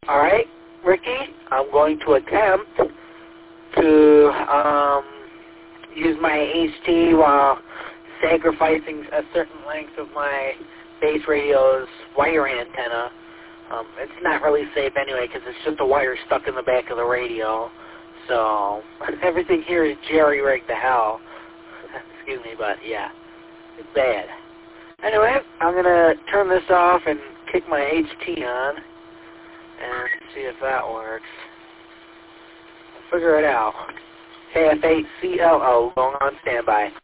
Alright, Ricky, I'm going to attempt to use my HT while sacrificing a certain length of my base radio's wiring antenna. It's not really safe anyway because it's just a wire stuck in the back of the radio. So everything here is jerry-rigged to hell. Excuse me, but yeah, it's bad. Anyway, I'm going to turn this off and kick my HT on and see if that works. I'll figure it out. KF8CLO, going on standby.